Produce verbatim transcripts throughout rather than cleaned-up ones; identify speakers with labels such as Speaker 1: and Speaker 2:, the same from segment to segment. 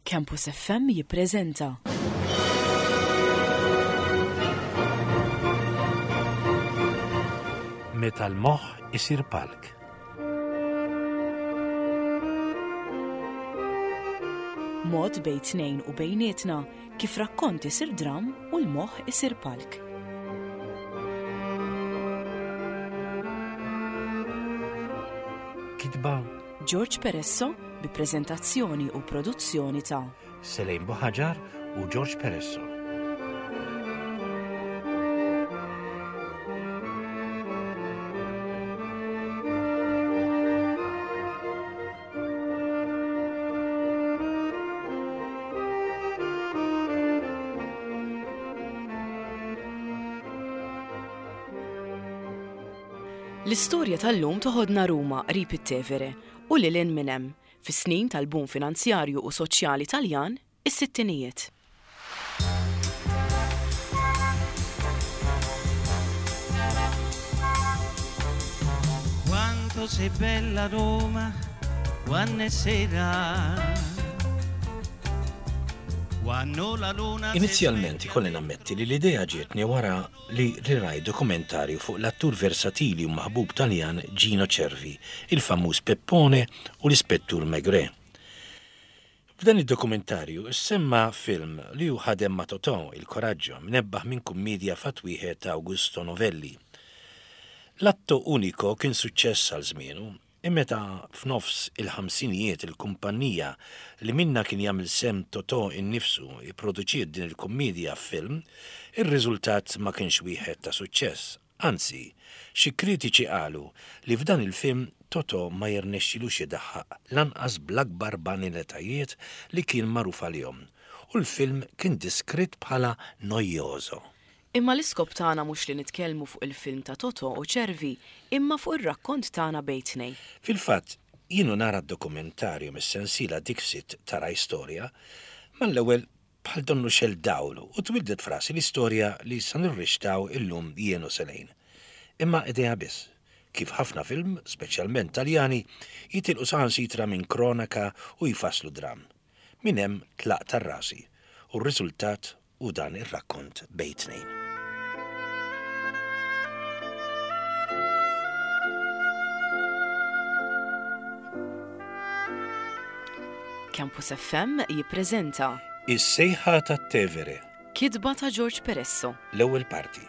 Speaker 1: Campus F M jippreżenta.
Speaker 2: Meta l-moħħ isir palk.
Speaker 1: Mod bejn tnejn u bejnietna kif rakkont isir dram u l-moħħ isir palk.
Speaker 2: Kitba
Speaker 1: George Peresso bi preżentazzjoni u produzzjoni ta'
Speaker 2: Selejn Boħaġar u George Peresso.
Speaker 1: L-istorja tal-lum toħodna Ruma qrib it-Tevere u lilin minn hemm fis-snin tal-boom finanzjarju u soċjali Taljan is-sittinijiet.
Speaker 3: Quanto sei bella Roma, quando sera.
Speaker 2: Inizjalment ikolli nammetti li l-idea ġietni wara li riraj dokumentarju fuq l-attur versatili u maħbub Taljan Gino Cervi, il-famuż Peppone u l-ispettur Maigret. F'dan id-dokumentarju semma film li hu ħadem ma' Totò, il-Koraġġo, mnebbaħ minn kummedja fatwieħed ta' Augusto Novelli. L-atto unico kien suċċess għal żmienu. Immeta f'nofs il-ħamsinijiet il-kumpanija li minna kien jagħmel sem Totò innifsu jipproduċiet din il-kummedja f'film, ir-riżultat ma kienx wieħed ta' suċċess. Anzi, xi kritiċi qalu li f'dan il-film Totò ma jirnexxilux jidaħħaq lanqas bl-akbar baniletajiet li kien magħruf għalihom, u l-film kien diskritt bħala nojjoso.
Speaker 1: Imma l-iskop tagħna mhux li nitkellmu fuq il-film ta' Totò u Cervi, imma fuq ir-rakkont tagħna bejn tnejn.
Speaker 2: Fil-fatt, jienu nara d-dokumentarju mis-sensiela Dixit tara storja, ma l-ewwel bħal donnu xel dawlu u twildet frasi l-istorja li sa nirrixtaw illum jienu senejn. Imma idea biss, kif ħafna film, speċjalment Taljani, jitilqu saħansitra minn kronaka u jfasslu dram. Min hemm tlaq tar-rasi u r-riżultat u dan ir-rakkont bejn tnejn.
Speaker 1: Campus F M jippreżenta
Speaker 2: Is-sejħa tat-Tevere.
Speaker 1: Kitba ta' George Peresso.
Speaker 2: L-ewwel parti.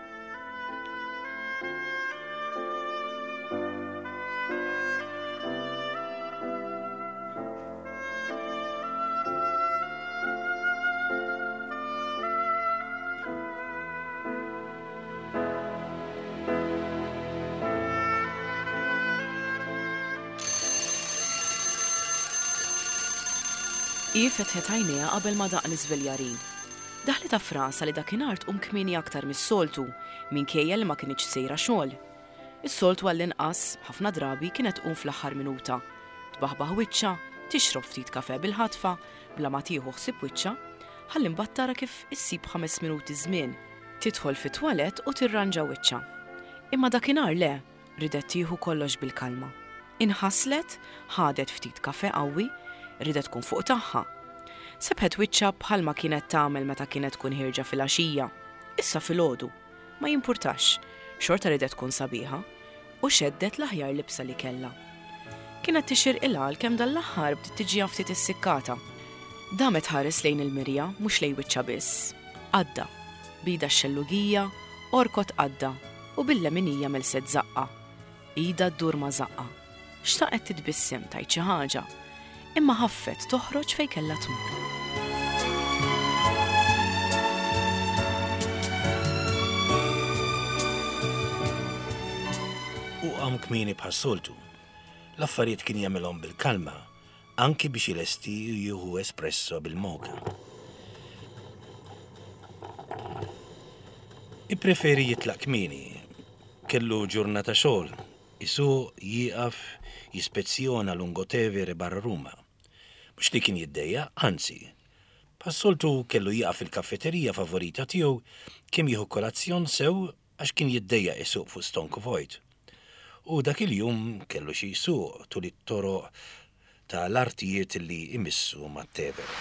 Speaker 1: I fetħet għajnejha qabel ma daq l-iżveljarin. Daħlet frasa li dakinhar tqum kmieni aktar mis-soltu minkejja li ma kienx sejra xogħol. Is-soltu għall-inqas ħafna drabi kienet tqum fl-aħħar minuta. Tbaħbaħ wiċċa, tixrob ftit kafè bil-ħatfa, bla ma tieħu ħsieb wiċċa, ħalli mbagħad tara kif issib ħames minuti żmien. Tidħol fit-twalett u tirranġa wiċċa. Imma dakinhar le, ridet tieħu kollox bil-kalma. Inħasslet, ħadet ftit kafè qawwi, ridet tkun fuq tagħha. Sebħet wiċċa bħalma kienet tagħmel meta kienet tkun ħirġa fil-għaxija. Issa filgħodu, ma jimpurtax, xorta ridet tkun sabiħa u xeddet l-aħjar libsa li kellha. Kienet tixir ilha kemm dal-aħħar bdiet tiġi ftit issikkata. Damet ħares lejn il-mirja mhux lejn wiċċa biss. Għadda, bida x-xellugija, orkot għadda u bil-leminija melset żaqqa. Ida ddur ma żaqqa. Xtaqet titbissem tajt xi ħaġa, imma ħaffet toħroġ fejn kellha tmur.
Speaker 2: U qam kmieni bħas-soltu. L-affarijiet kien jagħmilhom bil-kalma, anki biex jilesti jieħu espresso bil-moka. Ippreferi jitlaq kmieni, kellu ġurnata xogħol, isu jieqaf jispezzjona lungo Tevere barra Ruma. Mhux li kien jiddejja, anzi. Pas-soltu kellu jieqaf il-kaffeterija favorita tiegħu kemm jieħu kolazzjon sew għax kien jiddejja isuq fuq stonku vojt. U dak il-jum kellu xi jsuq tul it-toroq ta' l-artijiet li imissu mat-Tevere.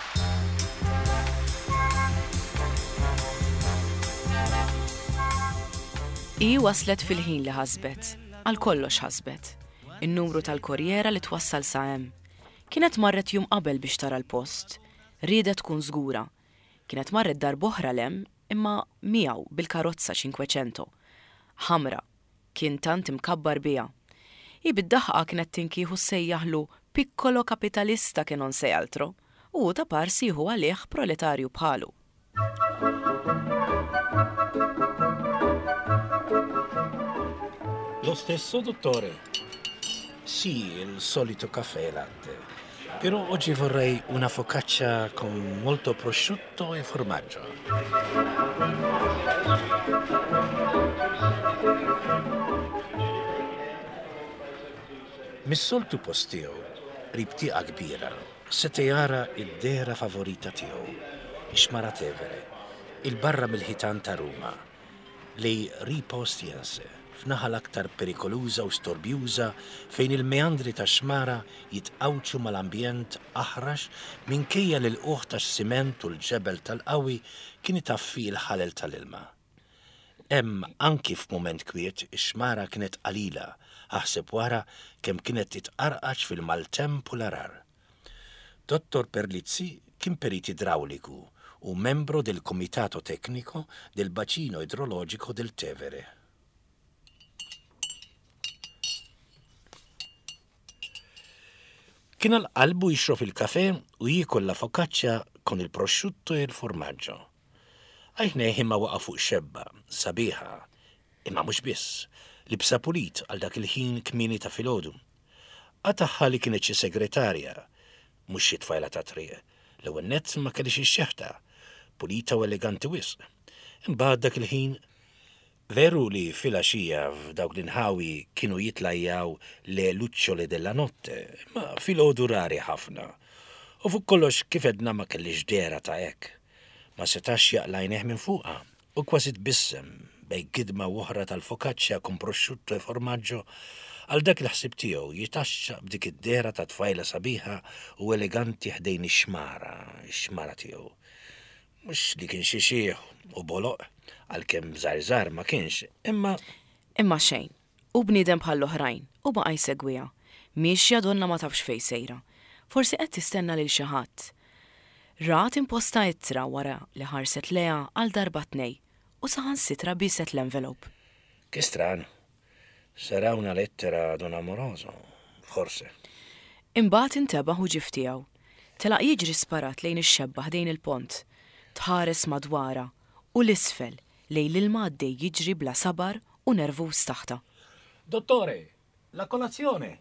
Speaker 1: I waslet fil-ħin li ħasbet, għal kollox ħasbet. In-numru tal-korjera li twassal sa' hemm. Kienet marret jum qabel biex tara l-post. Riedet tkun żgura. Kienet marret darb'oħra lem imma miegħu bil-karozza Cinquecento. Ħamra, kien tant imkabbar biha. I bid-daħqa kienet tinkieħu sejjaħlu piccolo kapitalista che non sei altro u ta' parsi hu għalih proletarju bħalu.
Speaker 2: Lo stesso, dottore? Sì, il solito caffè e latte. Però oggi vorrei una focaccia con molto prosciutto e formaggio. Mis-soltu post tiegħu, ribtieqa kbira, seta' jara id-dera favorita tiegħu, ix-Xmara Tevere, il-barra mill-ħitan ta' Ruma, li ripostiense, f'naħa l-aktar perikoluża u storbjuża fejn il-meandri ta' xmara jitqawċu mal-ambjent aħrax minkejja li l-qoħ tax-siment u l-ġebel tal-qawi kien itaffi l-ħalel tal-ilma. Hemm anki f'mument kwiet ix-xmara kienet qalila, aħseb wara kemm kienet titqarqax fil-maltemp u l-arar. Dottor Perlizzi kien perit idrawliku u membru del Comitato Tecnico del Bacino Idrologico del Tevere. Kien għal-qalbu jixrob il-kafè u jiekol la focaccia con il-prosciutto e il-formaggio. Għajne imma waqa fuq xebba, sabiħa, imma mhux biss, libsa pulit għal dak il-ħin kmini ta' filgħodu. Għataħħa li kienet xi segretarja, mhux xi tfajla ta' triq, l-ewwel nett ma kellix ix-xeħta, pulita u eleganti wisq. Imbagħad dak il-ħin veru li fil-għaxija f'dawk l-inħawi kienu jitlajjaw le lucciole della notte, ma filgħodu rari ħafna. U fuq kollox kif edna ma kellix dera ta' hekk. Ma setax jaqlajneħ minn fuqha u kważi tbissem bej gidma oħra tal-focaccia con prosciutto e formaggio għal dak il-ħsib tiegħu jitaxxa b'dik id-dera ta' tfajla sabiħa u eleganti ħdejn ix-xmara, ix-xmara tiegħu. Mhux li kien xi xieħ u boloq għalkemm żgħar ma kienx, imma
Speaker 1: Imma xejn, u bniedem bħall-oħrajn, u baqa' jsegwiha. Miexja donna ma tafx fejn sejra. Forsi qed tistenna lil xi ħadd. Rat imposta ittra wara li ħarset leha għal darba tnej u saħansitra biset l-envelop.
Speaker 2: Che strano. Sarà una lettera d'un amoroso, forse.
Speaker 1: Imbagħad intebaħ u ġif tiegħu. Telaq jiġri sparat lejn ix-xebba ħdejn il-pont. Tħares madwara u l-isfel lejn l-ilma għaddej jiġri bla sabar u nervuż taħta.
Speaker 2: Dottore, la colazione.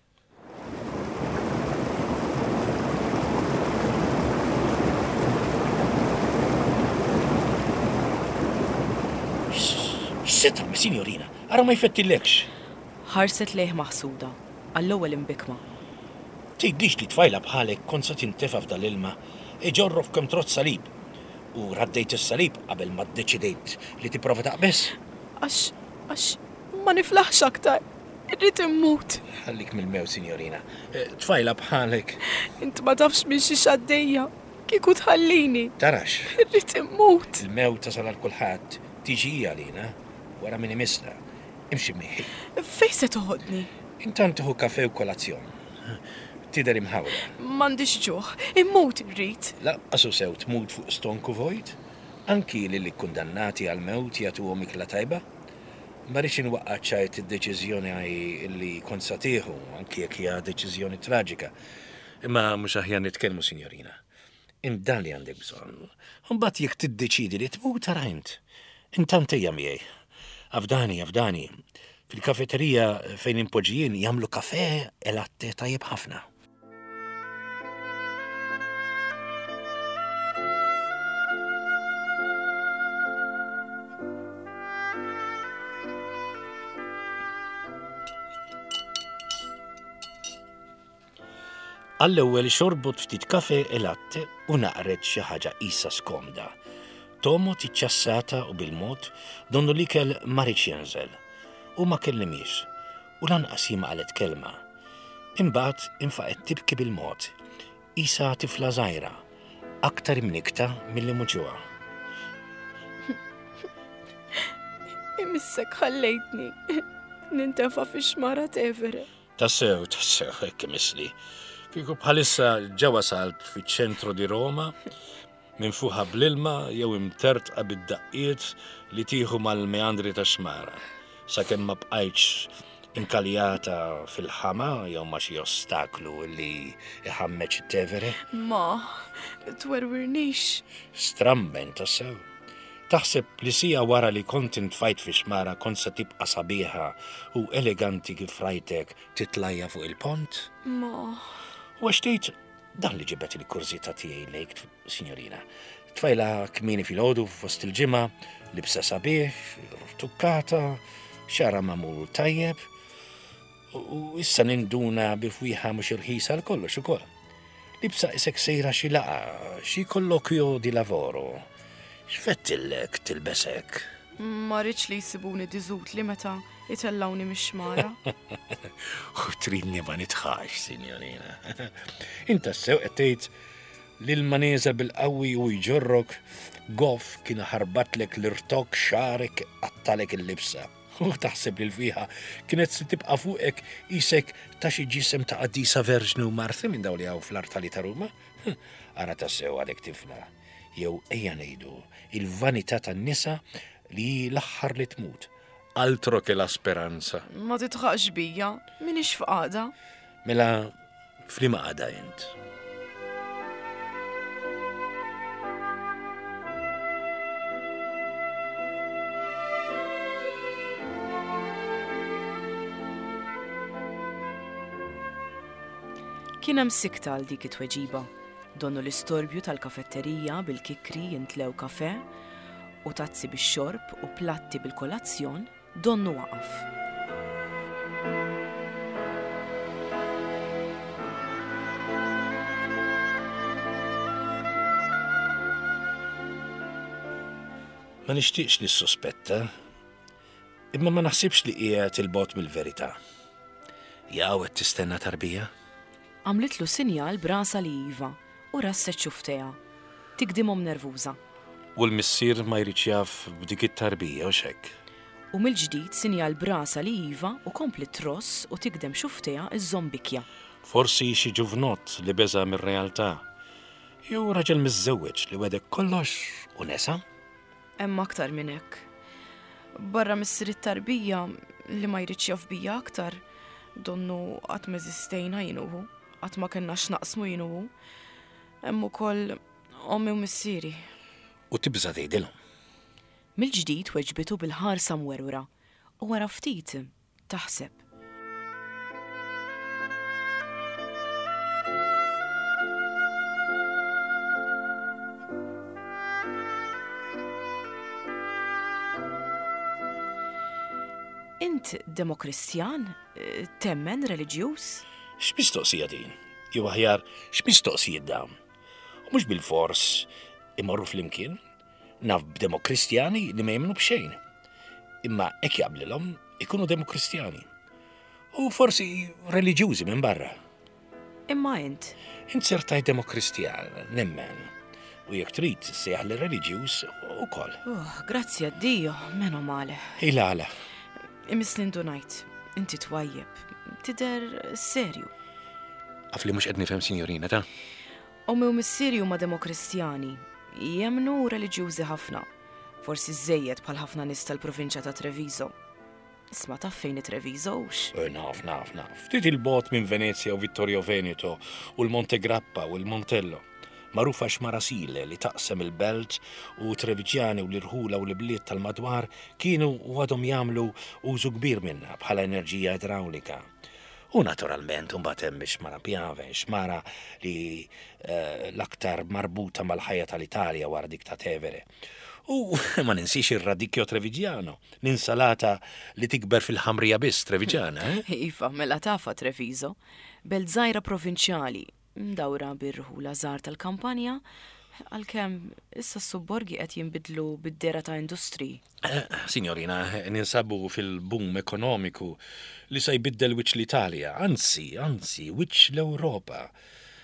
Speaker 2: Seta, signorina, ara ma jfettillekx.
Speaker 1: Ħarset lejh maħsuda, għall-ewwel imbikma.
Speaker 2: Tgħidlix li tfajla bħalek kont se tintefa' f'dal-ilma, iġorru f'kemm trott salib. U raddejt is-salib qabel ma ddeċidejt li tipprova taqbes.
Speaker 1: Għax, għax, ma niflaħx aktar. Irrid immut.
Speaker 2: Ħallik mill-mew, signorina. Tfajla bħalek.
Speaker 1: Int ma tafx minn xi xaddejja. Kieku tħallini.
Speaker 2: Tarax.
Speaker 1: Irrid immut.
Speaker 2: Il-mew tasal għal kulħadd. Tiġi għalina wara min imisla. Imxi miħi.
Speaker 1: Fejn se toħodni?
Speaker 2: Intant tieħu kafè u kolazzjon. Tidher imħawla.
Speaker 1: M'għandix ġuħ, immut irrid.
Speaker 2: Laqqasu sew tmut fuq stonku vojt? Anki li li kundannati għal mewt jagħtuhom ikla tajba? Ma rridx inwaqqaċċajt id-deċiżjoni li kont sa tieħu, anki jekk hija deċiżjoni traġika. Imma mhux aħjar nitkellmu, signorina. Imdan li għandek bżonn. Imbagħad jekk tiddeċidi li tmut tarajnt. Intant ejja miegħi. Afdani, afdani. Fil-kafeterija fejn impoġijin jagħmlu kafè e latte tajjeb ħafna. Għall-ewwel xorbot ftit kafè e latte u naqret xi ħaġa qisha skomda. Tomo tiċċassata u bil-mod donnu li kell marriċ jenżel u ma kellimix u lanqas jima qalet kelma. Imbagħad infaqet tibki bil-mod Isa tifla żgħira, aktar imnikta milli muġuha.
Speaker 1: Imissek ħallejtni. Nintefa fi xmara Tevere.
Speaker 2: Tassew, tassew, hekk misli. Kieku bħalissa ġewwa salt fiċ-ċentru di Roma, minn fuħa bl-ilma jew imtertqa bid-daqqiet li tieħu mal-meandri ta' xmara, sakemm ma bqajtx inkaljata fil-ħama jew ma xi ostaklu li iħammeġ it-Tevere.
Speaker 1: Ma, twerwirnix.
Speaker 2: Stramben tassew. Taħseb li sija wara li kont intfajt fi xmara kont se tibqa' sabiħa u eleganti kif rajtek titlajja fuq il-pont?
Speaker 1: Ma.
Speaker 2: U għax dan li ġibet il-kurzita tiegħi lejk, signorina. Tfajla kmini fil-ħodu fost il-ġimgħa, libsa sabiħ, tukkata, xara mamul tajjeb, u issa ninduna bifwiħa mhux irħisa l-kollox ukoll. Libsa isek sejra xi laqa, xi kollokju di lavoro. X'fettillek tilbesek?
Speaker 1: Ma rridx li jsibuni diżut li meta jitellawni mix-xmara.
Speaker 2: U tridni ma nitħax, signorina. Inta sew qed tgħid li l-maneza bil-qawwi u jġorrok goff kien ħarbatlek l-irtok xarek għattalek il-libsa. U taħseb li l-fiħa kienet se tibqa' fuqek isek ta' xi ġisem ta' Qaddisa Verġni u Marti minn daw li hawn fl-Artali ta' Ruma. Ara tassew għadek tifla. Jew ejja ngħidu il-vanità tan-nisa li l-aħħar li tmut. Altro che la speranza.
Speaker 1: Ma titħaqx bija, minix fqada.
Speaker 2: Mela, flima għada jent.
Speaker 1: Kien hemm sikta għal dik it-tweġiba. Donnu l-istorbju tal-kafetterija bil-kikri jintlew kafe u tazzi bix-xorb u platti bil-kolazzjon donnu waqaf.
Speaker 2: Ma nixtieqx li s-sospetta, imma ma naħsibx li qiegħed il-bot mill-verità. Jew qed tistenna tarbija?
Speaker 1: Għamlitlu sinjal brasa li iva u rasset xufteja. Tikdimhom nervuża.
Speaker 2: U l-missier ma jridx jaf b'dik it-tarbija u xekk.
Speaker 1: U mill-ġdid sinjal brasa li iva u kompli tross u tikdem xufteja iż-żombikja.
Speaker 2: Forsi xi ġuvnot li beża mir-realtà. Jew raġel miżżewweġ li wedek kollox u nesa?
Speaker 1: Hemm aktar minn hekk. Barra missier it-tarbija li ma jridx jaf bija aktar, donnu qatt meżistejna jinuhu, qatt ma kellna x'naqsmu jinuhu. Hemm ukoll ommi u missieri.
Speaker 2: U tibża tgħidilhom.
Speaker 1: Mill-ġdid weġbitu bil-ħarsa mwerwra u wara ftit taħseb. Int demokristjan? Temmen reliġjuż?
Speaker 2: X'mistoqsija din? Jew aħjar x'mistoqsijiet dawn? U mhux bil-fors imorru flimkien, naf b'demokristjani li ma jemnu b'xejn. Imma hekk jaqblilhom ikunu demokristjani. U forsi reliġjużi minn barra.
Speaker 1: Imma int?
Speaker 2: Int sertaj demokristjan, nemmen. U jekk trid sejħ li reliġjuż ukoll.
Speaker 1: Oh, grazzi għad-Dio, menu male.
Speaker 2: Ilala.
Speaker 1: Imislindu ngħid, inti twajjeb, tidher serju.
Speaker 2: Għaf li mhux qed nifhem, sinjorina, ta'?
Speaker 1: Ommi u missieri huma demokristjani, jemnu reliġjużi ħafna, forsi żejjed bħal ħafna nies tal-provinċja ta' Treviso. Isma' taf fejn it-Trevizowx?
Speaker 2: Naf, naf, naf. Ftit il-bot minn Venezia u Vittorio Veneto u l-Montegrappa u l-Montello. Marufa x'Marasile li taqsem il-belt u Treviġjani u l-irħula u l-bliet tal-madwar kienu u għadhom jagħmlu użu kbir minnha bħala enerġija idrawlika. U naturalment mbagħad hemm xmara Piave, xmara li uh, l-aktar marbuta mal-ħajja tal-Italja wara dik ta' Tevere. U ma ninsix ir-radicchio Treviġjano, ninsalata li tikber fil-ħamrija biss Treviġjana, eh?
Speaker 1: Iva, mela tafa Treviso, belt żgħira provinċjali, mdawra bir-rħula żgħar tal-kampanja, għalkemm issa s-sobborgi qed jinbidlu bid-dera ta' industri.
Speaker 2: Eh, signorina, ninsabu fil-boom ekonomiku li se jbiddel wiċċ l-Italja, anzi, anzi, wiċċ l-Ewropa.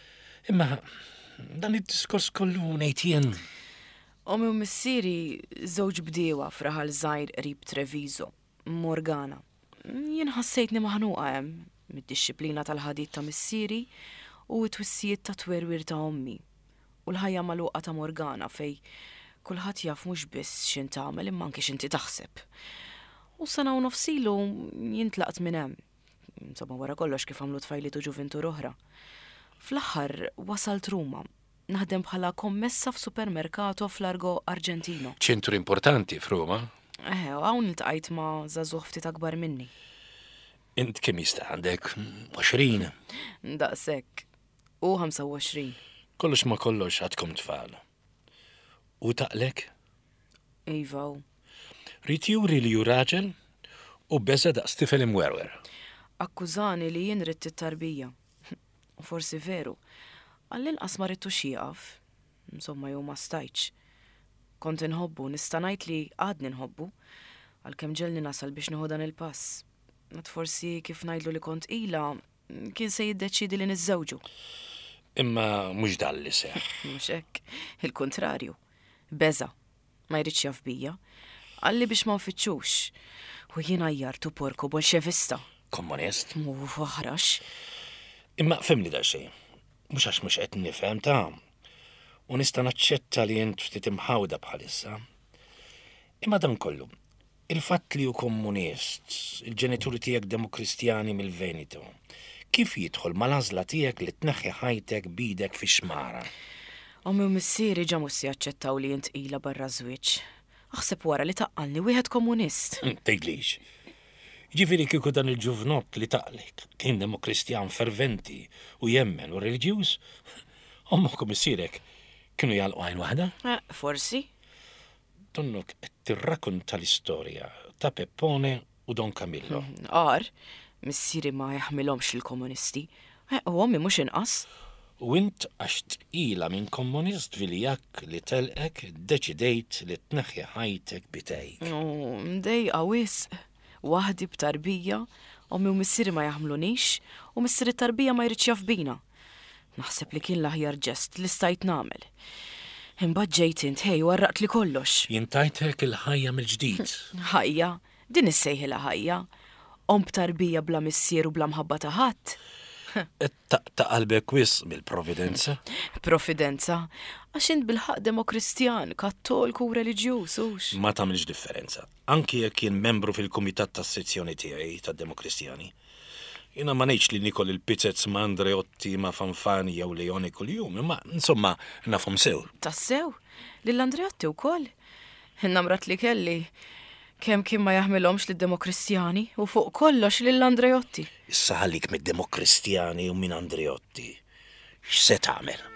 Speaker 2: Imma dan id-diskors kollu ngħid
Speaker 1: Omi u missieri żewġ bdiewa fraħal żgħir qrib Treviso, Morgana. Jien ħassejtni maħnuqa hemm mid-dixxiplina tal-ħadid ta' missieri u t-twissijiet ta' twerwir ta' ommi. U l-ħajja magħluqa ta' Morgana fej kulħadd jaf mhux biss x'in tagħmel imma anke x'inti taħseb. U sena u nofsilu jintlaqt minn hemm. Insomma wara kollox kif għamlu tfajliet u ġuventur oħra. Fl-aħħar wasalt Ruma, naħdem bħala kommessa f'supermerkato f'Largo Argentino.
Speaker 2: ċentru importanti f'Ruma.
Speaker 1: Eh, u hawn iltqajt ma' żagħżugħ ftit akbar minni.
Speaker 2: Int kemm jista' għandek għoxrin.
Speaker 1: Daqshekk. U ħamsa u għoxrin.
Speaker 2: Kollox ma kollox għadkom tfal. U taqlek?
Speaker 1: Iva u.
Speaker 2: Rid juri li ju raġel u beża daqs tifel imwerwer.
Speaker 1: Akkużani li jien ridt it-tarbija. U forsi veru. Għall-inqas ma ridtu xieqaf. Insomma jew ma stajtx. Kont inħobbu, nista' ngħid li għadni nħobbu, għalkemm ġelni nasal biex nieħu dan il-pass. Mat forsi kif ngħidlu li kont ila, kien se jiddeċidi li niżżewġu.
Speaker 2: Imma mhux dan li seħ.
Speaker 1: Mhux hekk, il-kontrarju. Beża, ma jridx jaf bija. Għalli biex ma nfittxux. U jien għajjartu porku bolxevista.
Speaker 2: Komunist?
Speaker 1: Mu faħrax.
Speaker 2: Imma femni da xejn. Mhux għax mhux qed nifhem ta' u nista' naċċetta li jent ftit imħawda bħalissa. Imma dan kollu, il-fatt li hu komunist, il-ġenituri tiegħek demokristjani mill-Veneto, kif jidħol mal-għażla tiegħek li tneħħi ħajtek bidek fi xmara?
Speaker 1: Ommi u missieri ġa mhux se jaċċettaw li jint ila barra żwieġ. Aħseb wara li taqqalni wieħed komunist.
Speaker 2: Tgħidlix. Ġifieri kieku dan il-ġuvnot li taqlek kien demokristjan ferventi u jemmen u reliġjuż, ommok u missierek kienu jgħalqu għajn waħda?
Speaker 1: Eh, forsi.
Speaker 2: Donnok qed tirrakkunta l-istorja ta' Peppone u Don Camillo.
Speaker 1: Għar, missieri ma jaħmilhomx il-komunisti. Eh, u ommi mhux inqas.
Speaker 2: U int għax tqila minn komunist vilijak li telqek deċidejt li tneħħi ħajtek bitejk.
Speaker 1: U mdejqa wisq. Waħdi b'tarbija, ommi u missieri ma jaħmlunix, u missieri tarbija ma jridx jaf bina. Naħseb li kien l-aħjar ġest li stajt nagħmel. Imbagħad ġejt int ħej warraqt li kollox.
Speaker 2: Jintajtek il-ħajja mill-ġdid.
Speaker 1: Ħajja, din issejħilha ħajja. Om b'tarbija bla missier u bla mħabba ta' ħadd.
Speaker 2: Ta' qalbek wis bil-providenza?
Speaker 1: Providenza? Għax int bil-ħaq demokristjan, kattolku u reliġjuż hux.
Speaker 2: Ma tagħmilx differenza. Anki jekk kien membru fil-kumitat tas-sezzjoni tiegħi tad-Demokristjani. Jiena ma ngħidx li nikol il-pizzezz ma' Andreotti ma' Fanfani jew Leoni kuljum, imma insomma nafhom sew.
Speaker 1: Tassew? Lill-Andreotti wkoll? Innamrat li kelli kemm kien ma jaħmilhomx lid-Demokristjani u fuq kollox lill-Andreotti.
Speaker 2: Issa ħallik mid-Demokristjani u minn Andreotti. X'se tagħmel?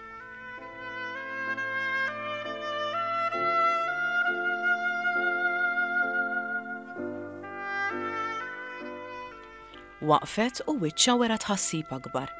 Speaker 1: Waqfet u wiċċa wara tħassib akbar.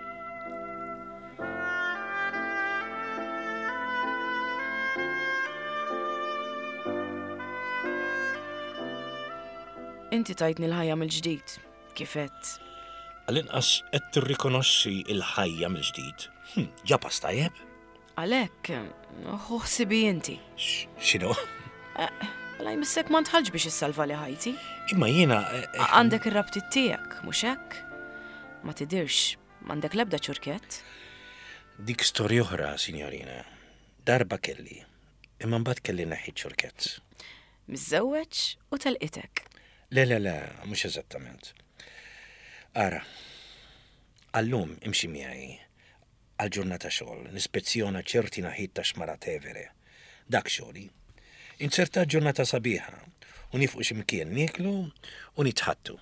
Speaker 1: Inti tajtni l-ħajja mill-ġdid, kifet.
Speaker 2: Għal-inqas qed tirrikonoxxi l-ħajja mill-ġdid. Ġapas tajjeb?
Speaker 1: Għalhekk, ħoħsibi inti.
Speaker 2: X'inhu?
Speaker 1: Għalaj missek ma ntħallġ biex issalva li ħajti.
Speaker 2: Imma jiena
Speaker 1: Għandek ir-rabtiet tiegħek, mhux hekk? Ma tidirx, m'għandek l-ebda ċurkett?
Speaker 2: dik storja oħra, signorina. Darba kelli, imma mbagħad kelli neħħi ċurkett.
Speaker 1: Miżżewweġ u telqitek.
Speaker 2: Le, le, le, mhux eżattament. Ara, għallum imxi miegħi għal-ġurnata xogħol, nispezzjona ċerti naħid ta' xmara Tevere. Dak xogħli. Inċerta ġurnata sabiħa, u nifqu x'imkien nieklu u nitħattu.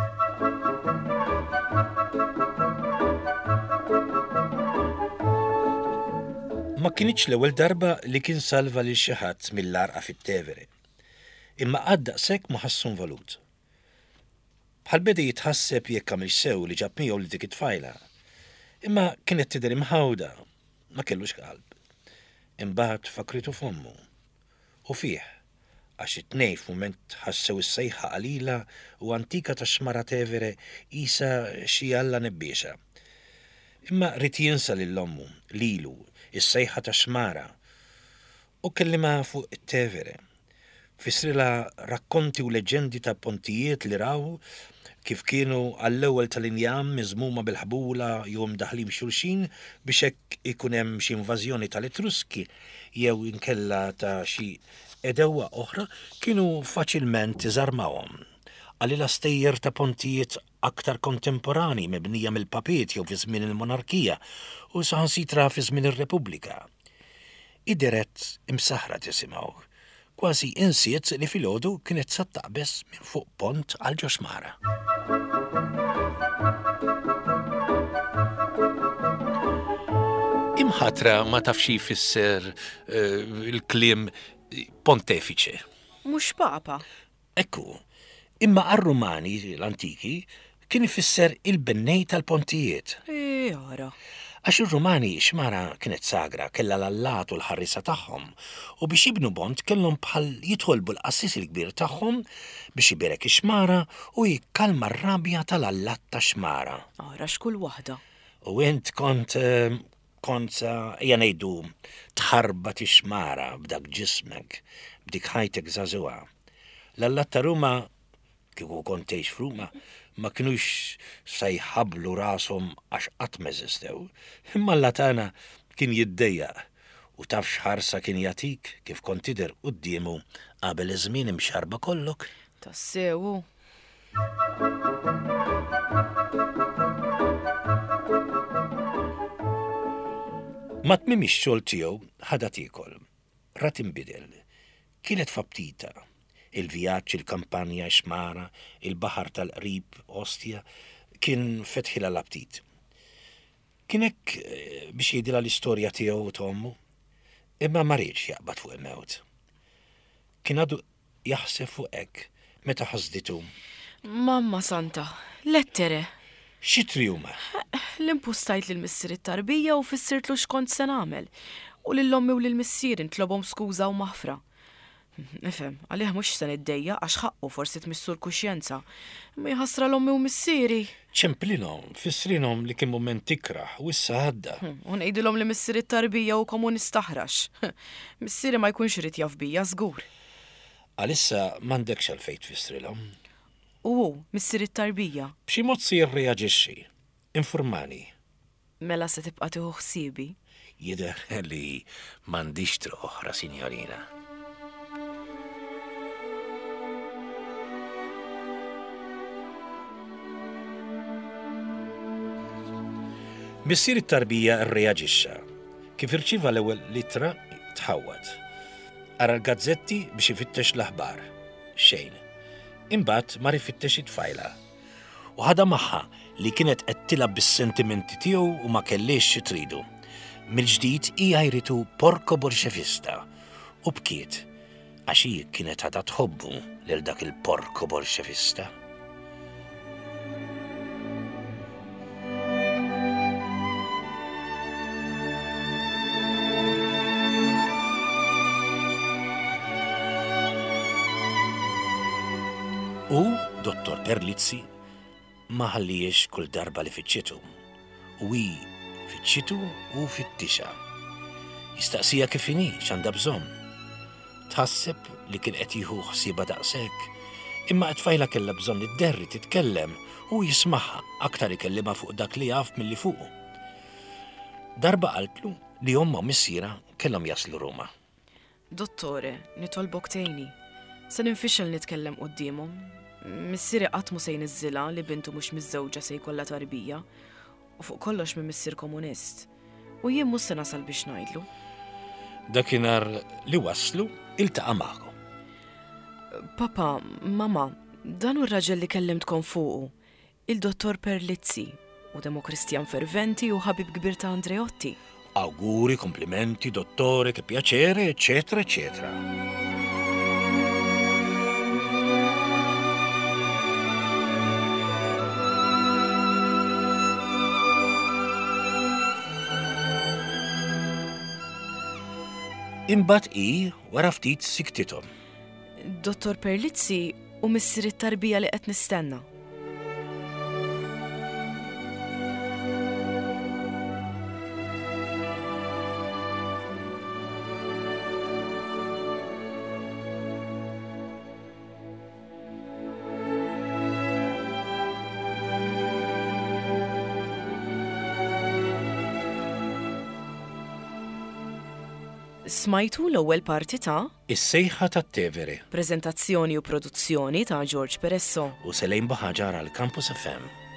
Speaker 2: Ma kienx l-ewwel darba li kien salva lil xi ħadd mill-arqa fit-Tevere. Imma għadda sekk ma ħassun valut. Bħal beda jitħasseb jekk għamil sew li ġab miegħu li dik it-tfajla. Imma kienet tidher imħawda, ma kellux qalb. Imbagħad fakritu f'ommu. U fih, għax it-tnej f'mument ħassew is-sejħa qalila u antika ta' xmara Tevere isa xi alla nebbiexa. Imma rrid jinsa lill-ommu, lilu, is-sejħa ta' xmara u kellima fuq it-Tevere. Fisrila rakkonti u leġendi ta' pontijiet li raw kif kienu għall-ewwel tal-injam miżmuma bil-ħbula jew mdaħlin xulxin biex hekk ikun hemm xi invażjoni tal-Etruski jew inkella ta' xi edewwa oħra kienu faċilment iżarmawhom. Għalila stejjer ta' pontijiet aktar kontemporani mibnija mill-papiet jew fi żmien il-monarkija u saħansitra fi żmien ir-Repubblika. Id-deret imsaħra tisimgħu, kważi insiet li filgħodu kienet sattaqbes minn fuq pont għal ġosmara. Imħatra ma tafx jfisser uh, il-kliem pontefice.
Speaker 1: Mhux papa.
Speaker 2: Ekku, imma għar-Rumani l-antiki kien ifisser il-bennej tal-pontijiet.
Speaker 1: Jara.
Speaker 2: Għax ir-Rumani xmara kienet sagra kella l-allat u l-ħarrisa tagħhom u biex jibnu bont kellhom bħal jitħolbu l-qassis il-kbir tagħhom biex iberek ix-xmara u jikkalma r-rabja tal-allat ta' xmara.
Speaker 1: Ara xkull waħda.
Speaker 2: U int kont kont ejja ngħidu tħarbat ix-xmara b'dak ġismek, b'dik ħajtek żagħżugħa. L-allat ta' Ruma kieku kont tgħix f'Ruma ma kienux sajħablu rashom għax qatt meżistew, imma l-latana kien jiddejjaq u taf x'ħarsa kien jagħtik kif kont tidher qudiemu qabel iż-żmien imxarba kollok.
Speaker 1: Tassew.
Speaker 2: Ma tmiem ix-xogħol tiegħu ħadet ikol. Rat inbidel. Kienet fabtita. Il-vjaġġ, il-kampanja, xmara, il-baħar tal-qrib, Ostia, kien fetħila l-aptit. Kien hekk biex jgħidilha l-istorja tiegħu u tommu, imma ma rridx jaqbad fuq il-mewt. Kien għadu jaħseb fuq hekk meta ħasditu.
Speaker 1: Mamma Santa, lettere.
Speaker 2: Xi trijuma?
Speaker 1: L-impostajt lill-missier it-tarbija u fissirtlu x'kont se nagħmel. U lill-ommi u lill-missier intlobhom skuża u maħfra. Nifhem, għalih mhux se niddejja għax ħaqqu forsi tmissur kuxjenza. Ma jħassra l-ommi u missieri.
Speaker 2: ċemplinhom, fissrinhom li kien mument tikraħ u issa għadda.
Speaker 1: U ngħidilhom li missier it-tarbija u komunist taħrax. Missieri ma jkunx irid jaf bija żgur.
Speaker 2: Għalissa m'għandekx għalfejn tfissrilhom.
Speaker 1: U hu, missier it-tarbija.
Speaker 2: B'xi mod se jirreaġixxi. Informani.
Speaker 1: Mela se tibqa' tieħu ħsiebi.
Speaker 2: Jidher li m'għandix triq oħra, Sinjorina. Missier it-tarbija rreaġixxa. Kif irċieva l-ewwel littra tħawwad. Ara l-gazzetti biex ifittex l-aħbar. Xejn. Imbagħad mar ifittex it-tfajla. U ħadha magħha li kienet qed tilab bis-sentimenti tiegħu u ma kellix xi tridu. Mill-ġdid hija jritu porco bolxevista u bkiet għax hi kienet ħadha tħobbu lil dak il-porco bolxevista. U Dottor Perlizzi ma ħalliex kull darba li fiċċitu. U hi fiċċitu u fittixa. Jistaqsija kif inhi x'għandha bżonn. Tħasseb li kien qed jieħu ħsieba daqshekk, imma t-tfajla kellha bżonn idderri titkellem u jismaħħa aktar ikellimha fuq dak li jaf milli fuqu. Darba qaltlu li omma u missiera kellhom jaslu Ruma.
Speaker 1: Dottore, nitolbok tgħinni. Se ninfixel nitkellem qudiemhom. Missieri qatt mu se jniżżilha li bintu mhux miżżewġa se jkollha tarbija u fuq kollox minn missier komunist. U jien mhux se nasal biex ngħidlu.
Speaker 2: Dakinhar li waslu iltaqa' magħhom.
Speaker 1: Papa, mama, dan hu r-raġel li kellimtkom fuqu, il-Dottor Perlizzi, u demokristjan ferventi u ħabib kbir ta' Andreotti.
Speaker 2: Awguri, komplimenti, dottore, che piacere, eccetera, eccetera. Imbagħad hi wara ftit siktithom.
Speaker 1: Dottor Perlizzi u missier it-tarbija li qed nistenna. Smajtu l-ewwel parti ta'
Speaker 2: Is-sejħa tat-Tevere
Speaker 1: preżentazzjoni u produzzjoni ta' George Peresso.
Speaker 2: u Selejn Baħaġar għal Campus F M.